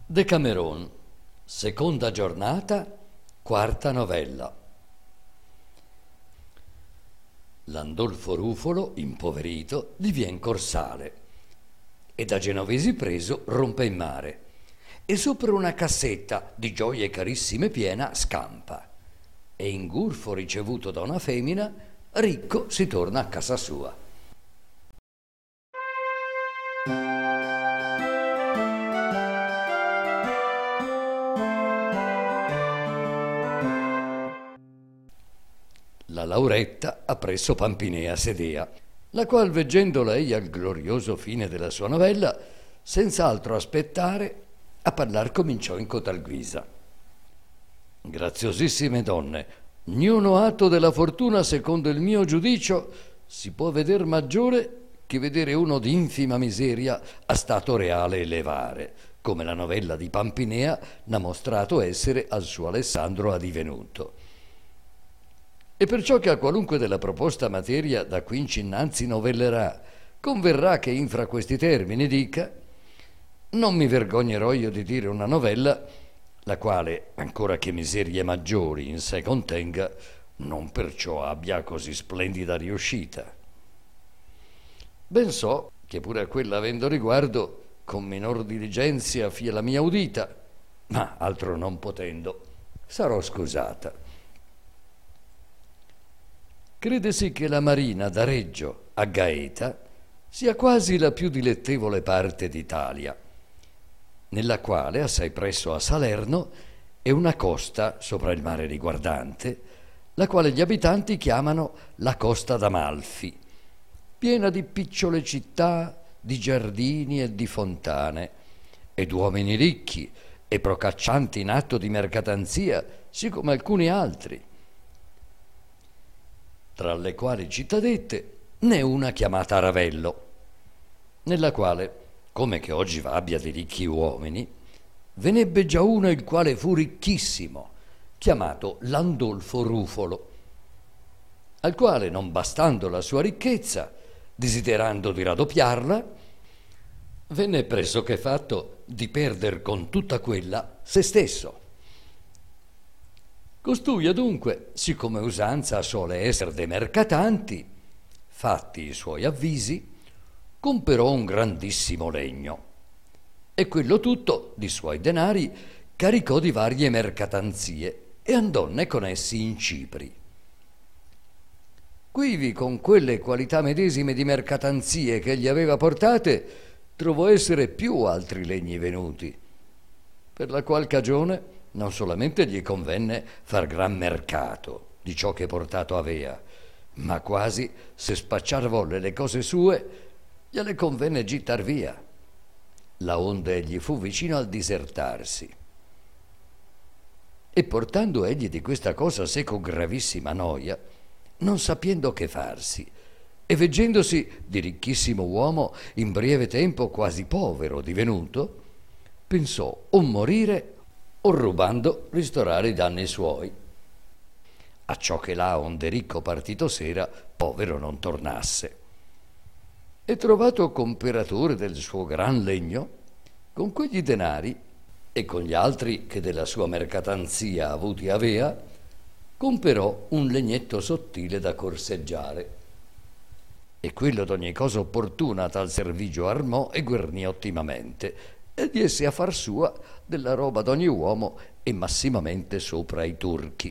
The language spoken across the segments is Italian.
Decameron, seconda giornata, quarta novella. Landolfo Rufolo, impoverito, divien corsale e da genovesi preso rompe in mare e sopra una cassetta di gioie carissime piena scampa e in gurfo ricevuto da una femmina ricco si torna a casa sua. La Lauretta appresso Pampinea sedea, la qual veggendo lei al glorioso fine della sua novella, senza altro aspettare, a parlar cominciò in cotal guisa. Graziosissime donne, niuno atto della fortuna, secondo il mio giudicio, si può veder maggiore che vedere uno di infima miseria a stato reale elevare, come la novella di Pampinea n'ha mostrato essere al suo Alessandro addivenuto. E perciò che a qualunque della proposta materia da quinci innanzi novellerà, converrà che infra questi termini dica: non mi vergognerò io di dire una novella, la quale, ancora che miserie maggiori in sé contenga, non perciò abbia così splendida riuscita. Ben so che pure a quella avendo riguardo, con minor diligenzia fia la mia udita, ma altro non potendo, sarò scusata. Credesi che la marina da Reggio a Gaeta sia quasi la più dilettevole parte d'Italia, nella quale, assai presso a Salerno, è una costa sopra il mare riguardante, la quale gli abitanti chiamano la costa d'Amalfi, piena di picciole città, di giardini e di fontane, ed uomini ricchi e procaccianti in atto di mercatanzia, siccome alcuni altri, tra le quali cittadette n'è una chiamata Ravello, nella quale, come che oggi v'abbia di ricchi uomini, ve n'ebbe già uno il quale fu ricchissimo, chiamato Landolfo Rufolo, al quale, non bastando la sua ricchezza, desiderando di raddoppiarla, venne pressoché fatto di perder con tutta quella se stesso. Costui adunque, siccome usanza suole essere dei mercatanti, fatti i suoi avvisi, comperò un grandissimo legno e quello tutto di suoi denari caricò di varie mercatanzie e andonne con essi in Cipri. Quivi con quelle qualità medesime di mercatanzie che egli aveva portate trovò essere più altri legni venuti, per la qual cagione non solamente gli convenne far gran mercato di ciò che portato avea, ma quasi, se spacciar volle le cose sue, gliele convenne gittar via, laonde egli fu vicino al disertarsi. E portando egli di questa cosa seco gravissima noia, non sapiendo che farsi, e veggendosi di ricchissimo uomo in breve tempo quasi povero divenuto, pensò o morire o rubando ristorare i danni suoi, acciò che là onde ricco partito s'era povero non tornasse. E trovato comperatore del suo gran legno, con quegli denari e con gli altri che della sua mercatanzia avuti avea, comperò un legnetto sottile da corseggiare e quello d'ogni cosa opportuna a tal servigio armò e guernì ottimamente e diese a far sua della roba d'ogni uomo e massimamente sopra i turchi.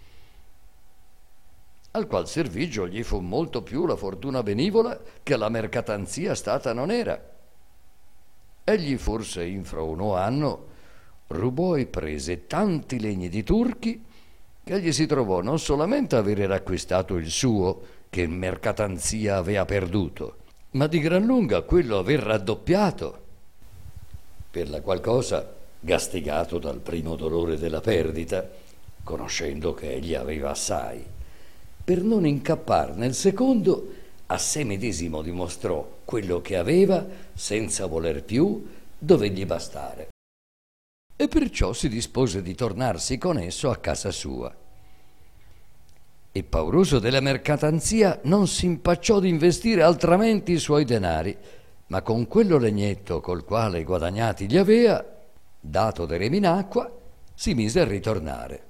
Al qual servigio gli fu molto più la fortuna benivola che la mercatanzia stata non era. Egli forse infra uno anno rubò e prese tanti legni di turchi che egli si trovò non solamente avere racquistato il suo, che in mercatanzia avea perduto, ma di gran lunga quello aver raddoppiato, per la qual cosa, gastigato dal primo dolore della perdita, conoscendo che egli aveva assai, per non incappar nel secondo, a sé medesimo dimostrò quello che aveva, senza voler più, dovegli bastare. E perciò si dispose di tornarsi con esso a casa sua. E pauroso della mercatanzia non si impacciò di investire altramente i suoi denari, ma con quello legnetto col quale guadagnati li avea, dato de remi in acqua, si mise a ritornare.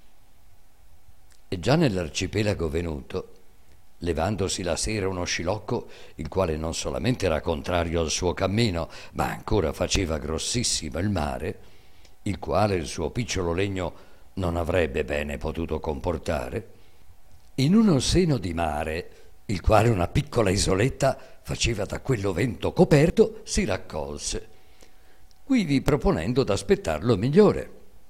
E già nell'arcipelago venuto, levandosi la sera uno scilocco, il quale non solamente era contrario al suo cammino, ma ancora faceva grossissimo il mare, il quale il suo piccolo legno non avrebbe bene potuto comportare, in uno seno di mare, il quale una piccola isoletta faceva da quello vento coperto, si raccolse, quivi proponendo d'aspettarlo migliore.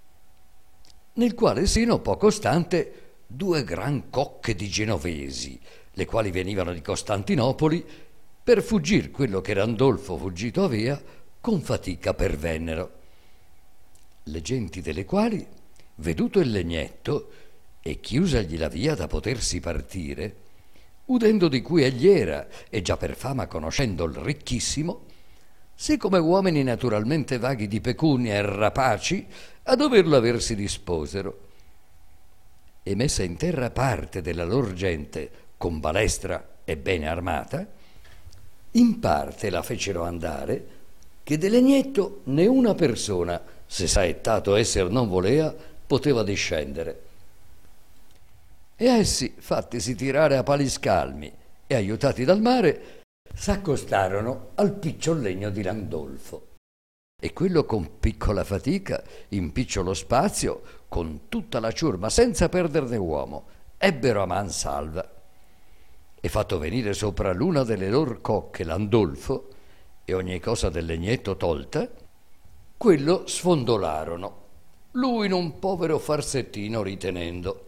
Nel quale seno poco stante 2 gran cocche di genovesi, le quali venivano di Costantinopoli, per fuggir quello che Randolfo fuggito avea, con fatica pervennero. Le genti delle quali, veduto il legnetto e chiusagli la via da potersi partire, udendo di cui egli era e già per fama conoscendo il ricchissimo, se come uomini naturalmente vaghi di pecunia e rapaci, a doverlo aversi disposero, e messa in terra parte della lor gente con balestra e bene armata, in parte la fecero andare, che de legnetto né una persona, se saettato esser non volea, poteva discendere. E essi, fattisi tirare a pali scalmi e aiutati dal mare, s'accostarono al picciol legno di Landolfo. E quello con piccola fatica, in piccolo spazio, con tutta la ciurma, senza perderne uomo, ebbero a man salva. E fatto venire sopra l'una delle lor cocche Landolfo, e ogni cosa del legnetto tolta, quello sfondolarono, lui in un povero farsettino ritenendo.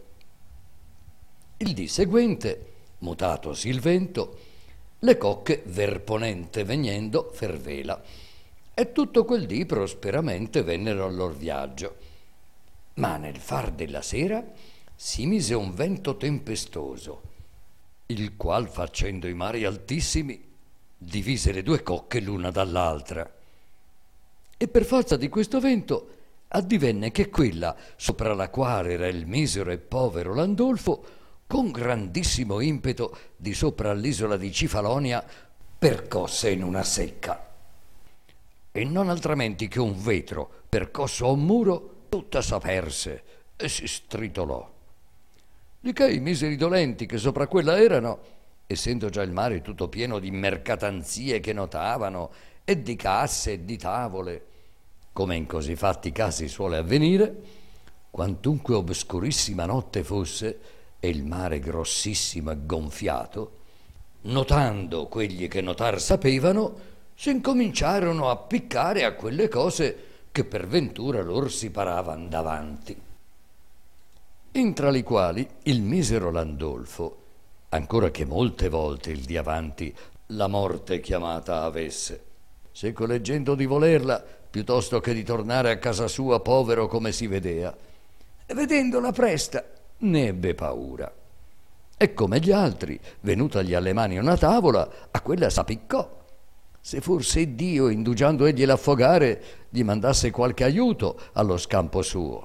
Il dì seguente, mutatosi il vento, le cocche verponente vegnendo fervela, e tutto quel dì prosperamente vennero al lor viaggio. Ma nel far della sera si mise un vento tempestoso, il qual, facendo i mari altissimi, divise le 2 cocche l'una dall'altra. E per forza di questo vento addivenne che quella, sopra la quale era il misero e povero Landolfo, con grandissimo impeto di sopra all'isola di Cifalonia, percosse in una secca. E non altrimenti che un vetro, percosso a un muro, tutta s'aperse e si stritolò. Di che i miseri dolenti che sopra quella erano, essendo già il mare tutto pieno di mercatanzie che notavano, e di casse e di tavole, come in così fatti casi suole avvenire, quantunque obscurissima notte fosse e il mare grossissimo e gonfiato, notando quelli che notar sapevano, s'incominciarono a piccare a quelle cose che per ventura lor si paravan davanti. Intra le quali il misero Landolfo, ancora che molte volte il di avanti la morte chiamata avesse, se colleggendo di volerla, piuttosto che di tornare a casa sua povero come si vedea, e vedendola presta, ne ebbe paura. E come gli altri, venutagli alle mani una tavola, a quella s'appiccò, se forse Dio, indugiando egli l'affogare, gli mandasse qualche aiuto allo scampo suo.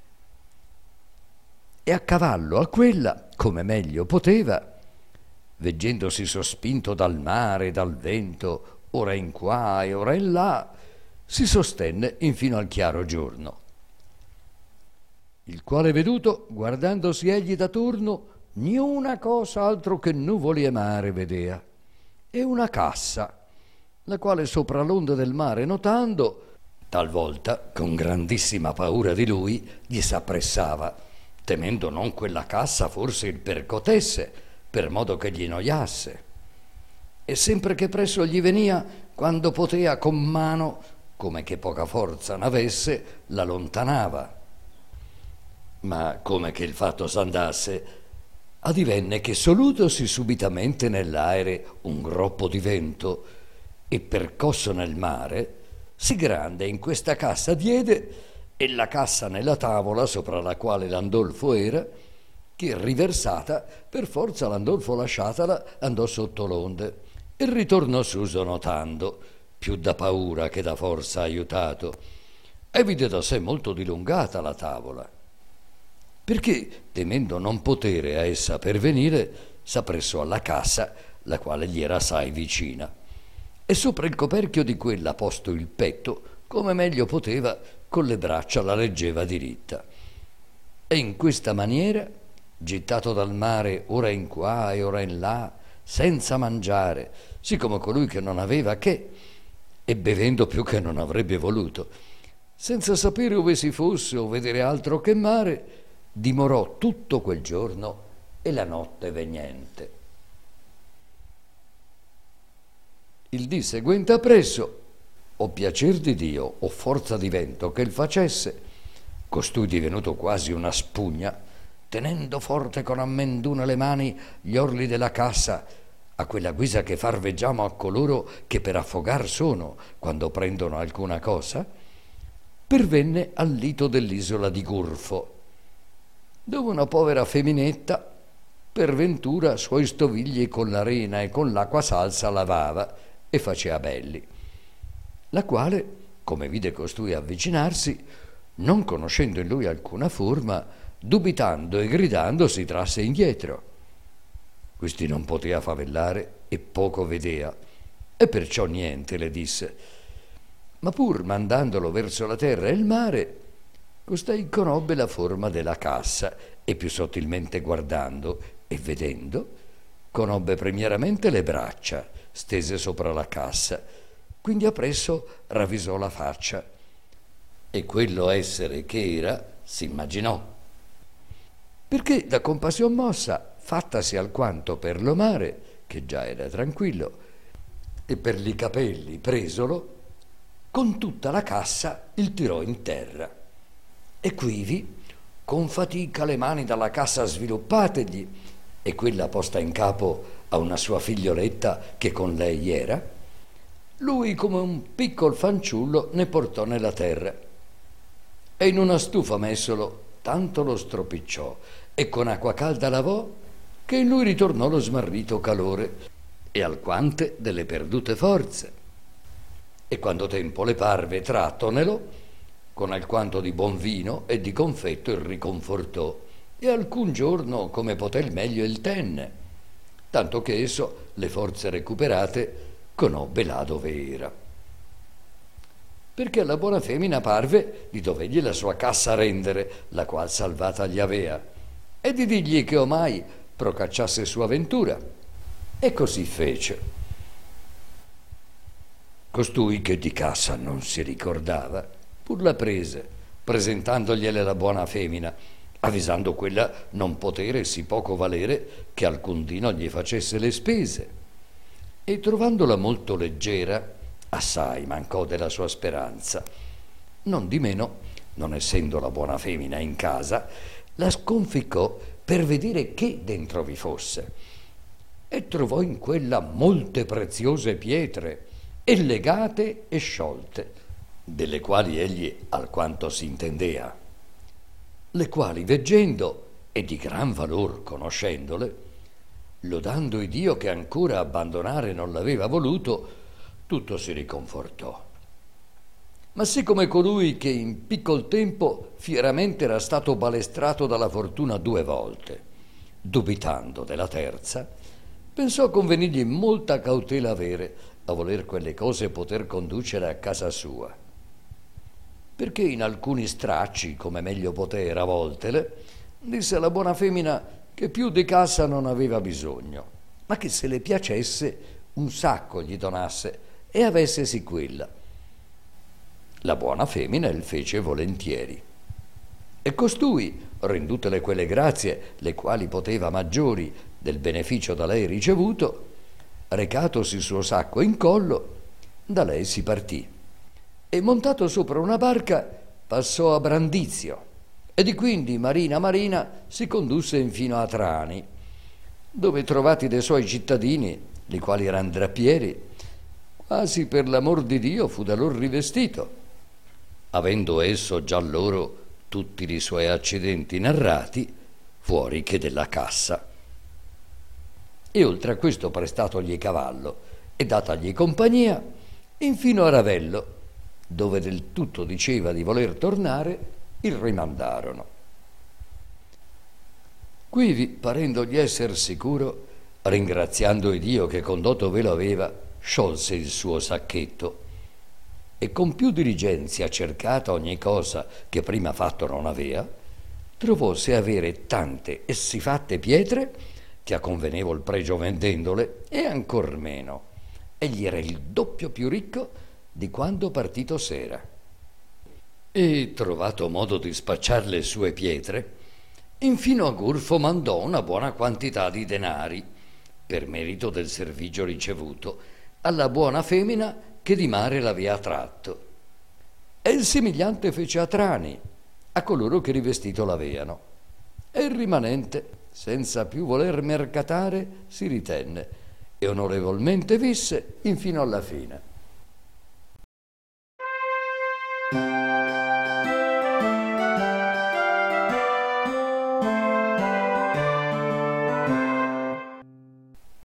E a cavallo a quella, come meglio poteva, veggendosi sospinto dal mare e dal vento, ora in qua e ora in là, si sostenne infino al chiaro giorno. Il quale veduto, guardandosi egli da turno, niuna cosa altro che nuvoli e mare vedea, e una cassa, la quale sopra l'onda del mare notando, talvolta con grandissima paura di lui gli s'appressava, temendo non quella cassa forse il percotesse, per modo che gli noiasse. E sempre che presso gli venia, quando potea con mano, come che poca forza n'avesse, la lontanava. Ma come che il fatto s'andasse, addivenne che solutosi subitamente nell'aere un groppo di vento e percosso nel mare, sì grande in questa cassa diede, e la cassa nella tavola sopra la quale Landolfo era, che riversata, per forza Landolfo lasciatala, andò sotto l'onde e ritornò suso notando, più da paura che da forza aiutato, e vide da sé molto dilungata la tavola, perché, temendo non potere a essa pervenire, s'appressò alla cassa, la quale gli era assai vicina, e sopra il coperchio di quella posto il petto, come meglio poteva, con le braccia la reggeva diritta. E in questa maniera, gettato dal mare ora in qua e ora in là, senza mangiare, siccome colui che non aveva che, e bevendo più che non avrebbe voluto, senza sapere ove si fosse o vedere altro che mare, dimorò tutto quel giorno e la notte vegnente. Il dì seguente appresso, o piacer di Dio o forza di vento che il facesse, costui divenuto quasi una spugna, tenendo forte con ammenduna le mani gli orli della cassa, a quella guisa che farveggiamo a coloro che per affogar sono quando prendono alcuna cosa, pervenne al lito dell'isola di Gurfo, dove una povera feminetta per ventura suoi stovigli con l'arena e con l'acqua salsa lavava e faceva belli, la quale, come vide costui avvicinarsi, non conoscendo in lui alcuna forma, dubitando e gridando si trasse indietro. Questi non poteva favellare e poco vedea, e perciò niente le disse. Ma pur mandandolo verso la terra e il mare, costei conobbe la forma della cassa e più sottilmente guardando e vedendo, conobbe primieramente le braccia stese sopra la cassa, quindi appresso ravvisò la faccia e quello essere che era s'immaginò, perché da compassion mossa, fattasi alquanto per lo mare, che già era tranquillo, e per li capelli presolo, con tutta la cassa il tirò in terra. E quivi, con fatica le mani dalla cassa sviluppategli, e quella posta in capo a una sua figlioletta che con lei era, lui come un piccol fanciullo ne portò nella terra, e in una stufa messolo tanto lo stropicciò, e con acqua calda lavò, che in lui ritornò lo smarrito calore, e alquante delle perdute forze. E quando tempo le parve trattonelo, con alquanto di buon vino e di confetto il riconfortò, e alcun giorno come poté il meglio il tenne, tanto che esso, le forze recuperate, conobbe là dove era. Perché alla buona femmina parve di dovergli la sua cassa rendere, la qual salvata gli avea, e di dirgli che omai procacciasse sua ventura. E così fece. Costui, che di cassa non si ricordava, pur la prese, presentandogliele la buona femmina, avvisando quella non potere sì poco valere che alcun dì non gli facesse le spese. E trovandola molto leggera, assai mancò della sua speranza. Non di meno, non essendo la buona femmina in casa, la sconficcò per vedere che dentro vi fosse, e trovò in quella molte preziose pietre, e legate e sciolte, delle quali egli alquanto si intendea, le quali veggendo e di gran valor conoscendole, lodando il Dio che ancora abbandonare non l'aveva voluto, tutto si riconfortò. Ma siccome colui che in piccol tempo fieramente era stato balestrato dalla fortuna 2 volte, dubitando della terza, pensò convenirgli molta cautela avere a voler quelle cose poter conducere a casa sua, perché in alcuni stracci, come meglio poté ravoltele, disse alla buona femmina che più di cassa non aveva bisogno, ma che se le piacesse un sacco gli donasse e avessesi quella. La buona femmina il fece volentieri, e costui, rendutele quelle grazie le quali poteva maggiori del beneficio da lei ricevuto, recatosi il suo sacco in collo, da lei si partì e montato sopra una barca passò a Brandizio, e di quindi marina marina si condusse infino a Trani, dove trovati dei suoi cittadini, li quali eran drappieri, quasi per l'amor di Dio fu da loro rivestito, avendo esso già loro tutti i suoi accidenti narrati, fuori che della cassa. E oltre a questo prestatogli cavallo e datagli compagnia, infino a Ravello, dove del tutto diceva di voler tornare, il rimandarono. Quivi, parendogli esser sicuro, ringraziando il Dio che condotto ve lo aveva, sciolse il suo sacchetto e con più diligenzia cercata ogni cosa che prima fatto non avea, trovòse avere tante e sì fatte pietre che a convenevol pregio vendendole e ancor meno. Egli era il doppio più ricco di quando partito s'era. E trovato modo di spacciar le sue pietre, infino a Gurfo mandò una buona quantità di denari, per merito del servigio ricevuto, alla buona femina che di mare l'avea tratto. E il simigliante fece a Trani, a coloro che rivestito l'aveano. E il rimanente, senza più voler mercatare, si ritenne e onorevolmente visse infino alla fine.